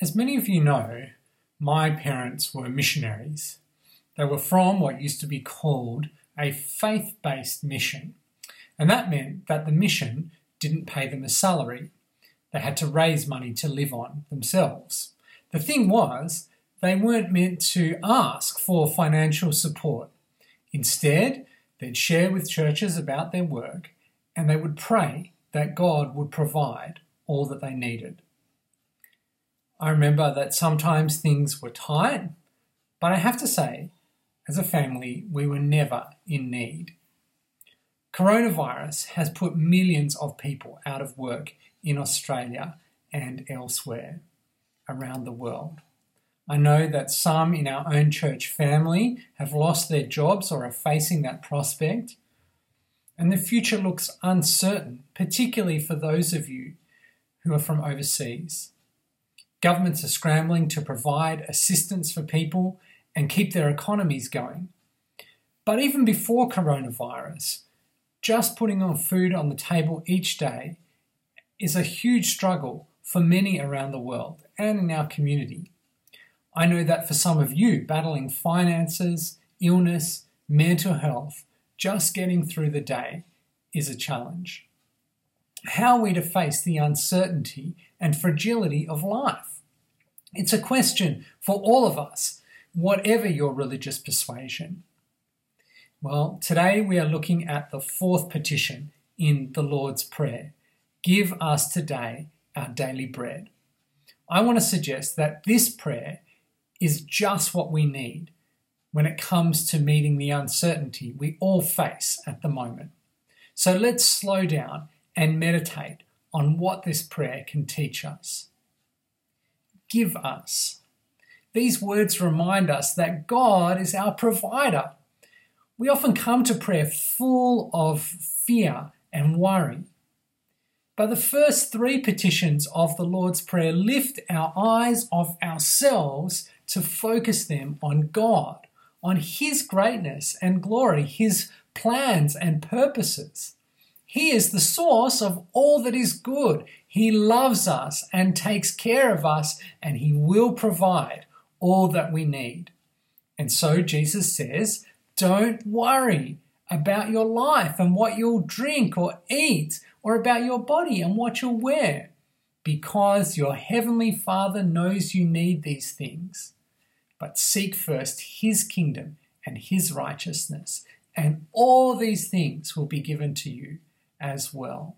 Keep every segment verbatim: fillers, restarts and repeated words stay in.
As many of you know, my parents were missionaries. They were from what used to be called a faith-based mission. And that meant that the mission didn't pay them a salary. They had to raise money to live on themselves. The thing was, they weren't meant to ask for financial support. Instead, they'd share with churches about their work and they would pray that God would provide all that they needed. I remember that sometimes things were tight, but I have to say, as a family, we were never in need. Coronavirus has put millions of people out of work in Australia and elsewhere around the world. I know that some in our own church family have lost their jobs or are facing that prospect, and the future looks uncertain, particularly for those of you who are from overseas. Governments are scrambling to provide assistance for people and keep their economies going. But even before coronavirus, just putting on food on the table each day is a huge struggle for many around the world and in our community. I know that for some of you, battling finances, illness, mental health, just getting through the day is a challenge. How are we to face the uncertainty and fragility of life? It's a question for all of us, whatever your religious persuasion. Well, today we are looking at the fourth petition in the Lord's Prayer. Give us today our daily bread. I want to suggest that this prayer is just what we need when it comes to meeting the uncertainty we all face at the moment. So let's slow down and meditate on what this prayer can teach us. Give us. These words remind us that God is our provider. We often come to prayer full of fear and worry. But the first three petitions of the Lord's Prayer lift our eyes off ourselves to focus them on God, on His greatness and glory, His plans and purposes. He is the source of all that is good. He loves us and takes care of us, and He will provide all that we need. And so Jesus says, don't worry about your life and what you'll drink or eat, or about your body and what you'll wear, because your heavenly Father knows you need these things. But seek first His kingdom and His righteousness, and all these things will be given to you as well.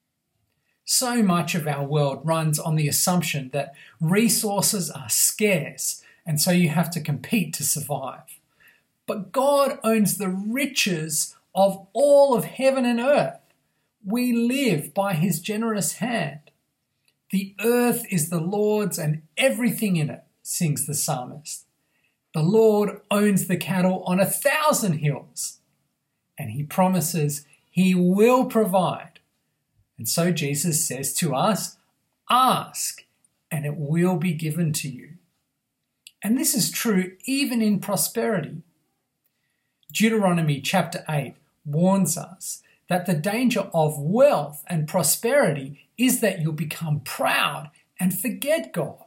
So much of our world runs on the assumption that resources are scarce, and so you have to compete to survive. But God owns the riches of all of heaven and earth. We live by His generous hand. The earth is the Lord's and everything in it, sings the psalmist. The Lord owns the cattle on a thousand hills, and He promises He will provide. And so Jesus says to us, ask, and it will be given to you. And this is true even in prosperity. Deuteronomy chapter eight warns us that the danger of wealth and prosperity is that you'll become proud and forget God.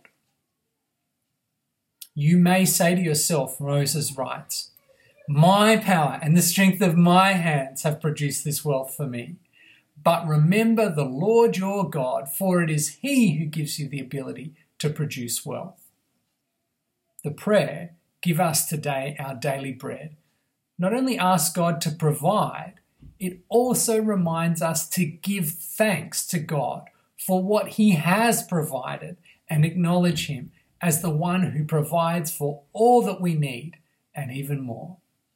You may say to yourself, Moses writes, my power and the strength of my hands have produced this wealth for me. But remember the Lord your God, for it is He who gives you the ability to produce wealth. The prayer, give us today our daily bread, not only asks God to provide, it also reminds us to give thanks to God for what He has provided and acknowledge Him as the one who provides for all that we need and even more.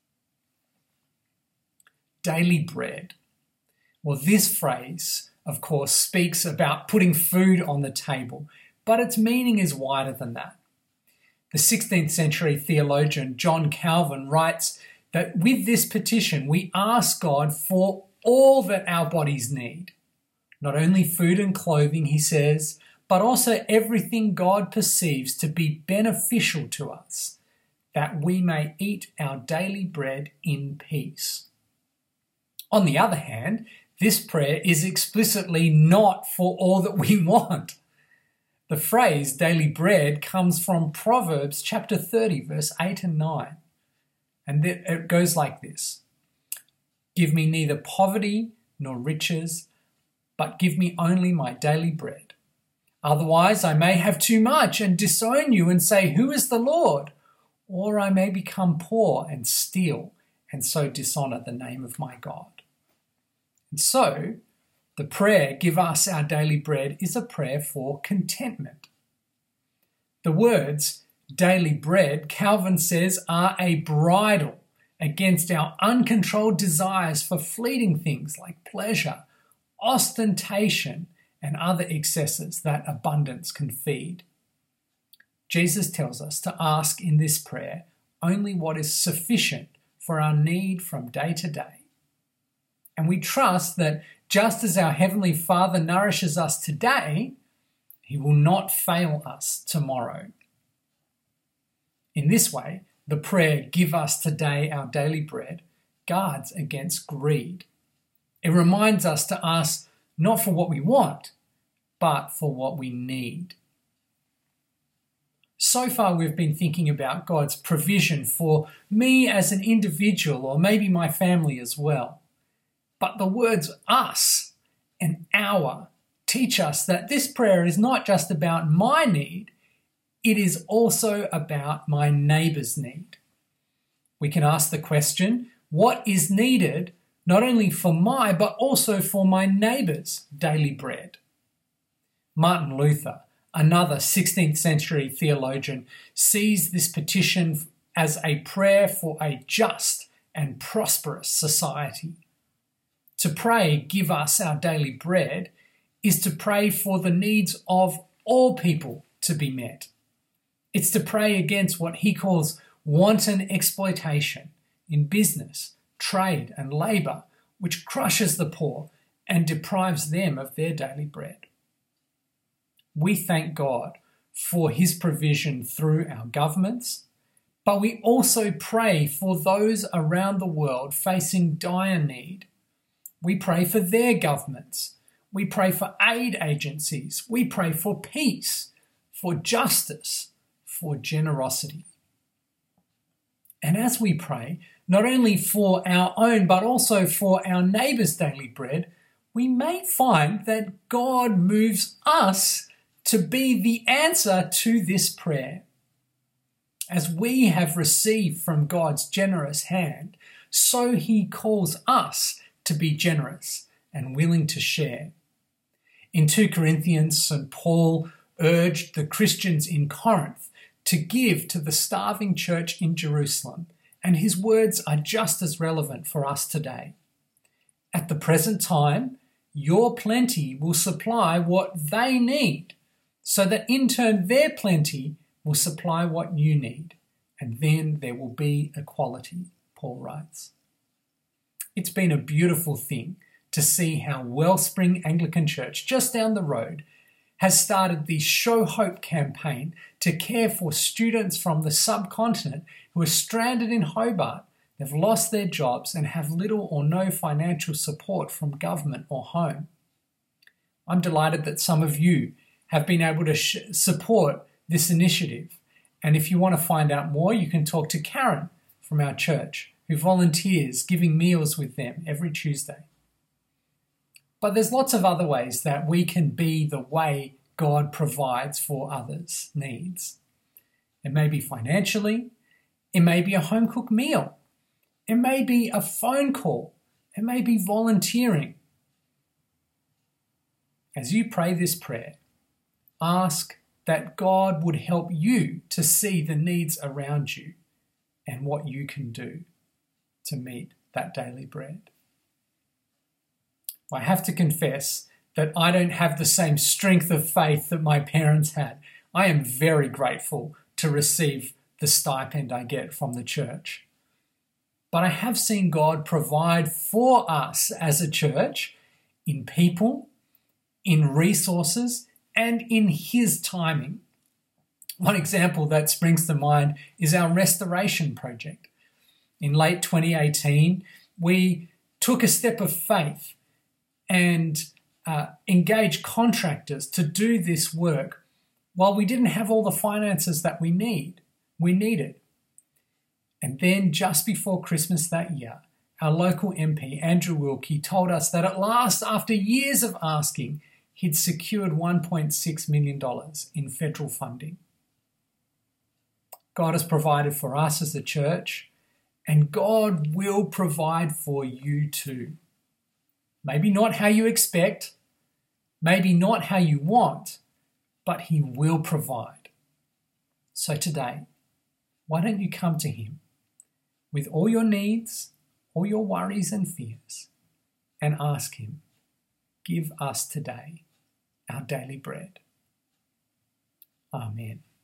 Daily bread. Well, this phrase, of course, speaks about putting food on the table, but its meaning is wider than that. The sixteenth century theologian John Calvin writes that with this petition, we ask God for all that our bodies need. Not only food and clothing, he says, but also everything God perceives to be beneficial to us, that we may eat our daily bread in peace. On the other hand, this prayer is explicitly not for all that we want. The phrase daily bread comes from Proverbs chapter thirty, verse eight and nine. And it goes like this. Give me neither poverty nor riches, but give me only my daily bread. Otherwise I may have too much and disown you and say, who is the Lord? Or I may become poor and steal and so dishonour the name of my God. And so, the prayer, give us our daily bread, is a prayer for contentment. The words, daily bread, Calvin says, are a bridle against our uncontrolled desires for fleeting things like pleasure, ostentation, and other excesses that abundance can feed. Jesus tells us to ask in this prayer only what is sufficient for our need from day to day. And we trust that just as our Heavenly Father nourishes us today, He will not fail us tomorrow. In this way, the prayer, give us today our daily bread, guards against greed. It reminds us to ask not for what we want, but for what we need. So far, we've been thinking about God's provision for me as an individual, or maybe my family as well. But the words us and our teach us that this prayer is not just about my need, it is also about my neighbour's need. We can ask the question, what is needed not only for my, but also for my neighbour's daily bread? Martin Luther, another sixteenth century theologian, sees this petition as a prayer for a just and prosperous society. To pray, give us our daily bread, is to pray for the needs of all people to be met. It's to pray against what he calls wanton exploitation in business, trade, and labour, which crushes the poor and deprives them of their daily bread. We thank God for His provision through our governments, but we also pray for those around the world facing dire need. We pray for their governments. We pray for aid agencies. We pray for peace, for justice, for generosity. And as we pray, not only for our own, but also for our neighbour's daily bread, we may find that God moves us to be the answer to this prayer. As we have received from God's generous hand, so He calls us to be generous and willing to share. In Second Corinthians, Saint Paul urged the Christians in Corinth to give to the starving church in Jerusalem, and his words are just as relevant for us today. At the present time, your plenty will supply what they need, so that in turn their plenty will supply what you need, and then there will be equality, Paul writes. It's been a beautiful thing to see how Wellspring Anglican Church, just down the road, has started the Show Hope campaign to care for students from the subcontinent who are stranded in Hobart. They've lost their jobs and have little or no financial support from government or home. I'm delighted that some of you have been able to sh- support this initiative. And if you want to find out more, you can talk to Karen from our church, who volunteers giving meals with them every Tuesday. But there's lots of other ways that we can be the way God provides for others' needs. It may be financially, it may be a home-cooked meal, it may be a phone call, it may be volunteering. As you pray this prayer, ask that God would help you to see the needs around you and what you can do to meet that daily bread. I have to confess that I don't have the same strength of faith that my parents had. I am very grateful to receive the stipend I get from the church. But I have seen God provide for us as a church in people, in resources, and in His timing. One example that springs to mind is our restoration project. In late twenty eighteen, we took a step of faith and uh, engaged contractors to do this work while we didn't have all the finances that we need, we needed. And then just before Christmas that year, our local M P, Andrew Wilkie, told us that at last, after years of asking, he'd secured one point six million dollars in federal funding. God has provided for us as a church, and God will provide for you too. Maybe not how you expect, maybe not how you want, but he will provide. So today, why don't you come to him with all your needs, all your worries and fears, and ask him, give us today our daily bread. Amen.